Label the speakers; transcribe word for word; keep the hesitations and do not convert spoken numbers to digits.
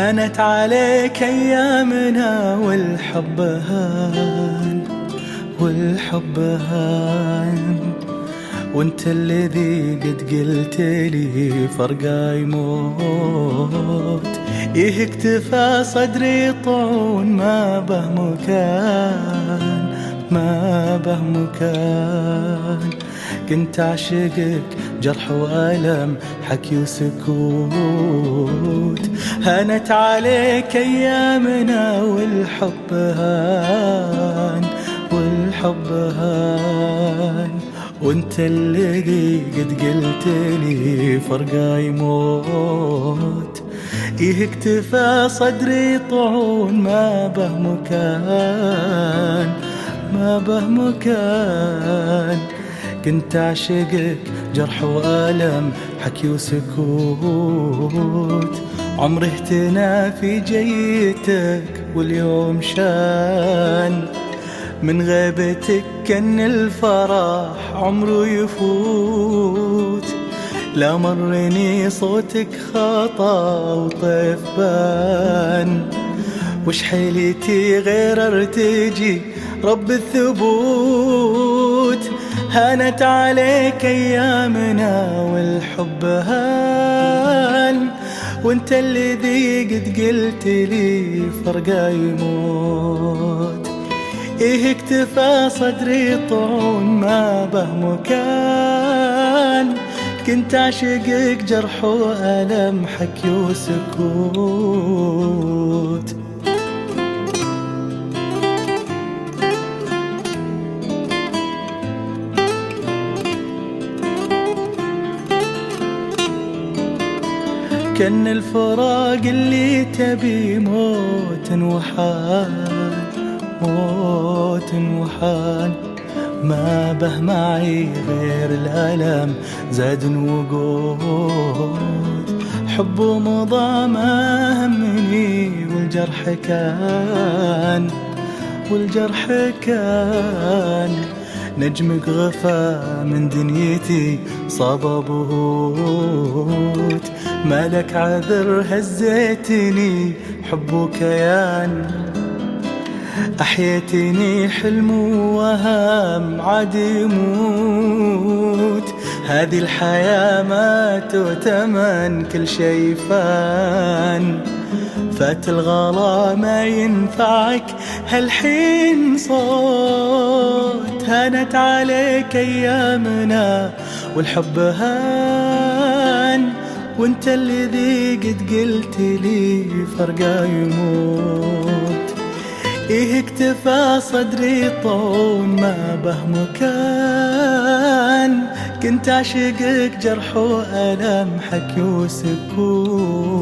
Speaker 1: هانت عليك أيامنا والحب هان والحب هان، وانت الذي قد قلت لي فرقا يموت. إيه اكتفى صدري طعون ما به مكان ما به مكان، كنت أعشقك جرح وألم حكي وسكوت. هانت عليك أيامنا والحب هان والحب هان، وانت الذي قد قلت لي فرقا يموت. إيه اكتفى صدري طعون ما به مكان ما به مكان، كنت أعشقك جرح وألم حكي وسكوت. عمري اهتنى في جيتك واليوم شان، من غيبتك كان الفرح عمره يفوت. لا مرني صوتك خطا وطيف بان، وش حيلتي غير ارتجي رب الثبوت. هانت عليك أيامنا والحب هان، وانت الذي قد قلت لي فرقا يموت. إيه اكتفى صدري طعون ما به مكان، كنت أعشقك جرح وألم حكي وسكوت. كان الفراق اللي تبي موت وحال موت وحال، ما به معي غير الألم زاد وقود. حب مضى ما همني والجرح كان والجرح كان، نجمك غفى من دنيتي صاب بهوت. مالك عذر هزيتني حب كيان، أحيتني حلم وهام عاد يموت. هذه الحياة ما تؤتمن كل شي فان، فات الغلا ما ينفعك هالحين صوت. هانت عليك أيامنا والحب هان، وانت الذي قد قلت لي فرقا يموت. إيه اكتفى صدري طعون ما به مكان، كنت أعشقك جرح وألم حكي وسكوت.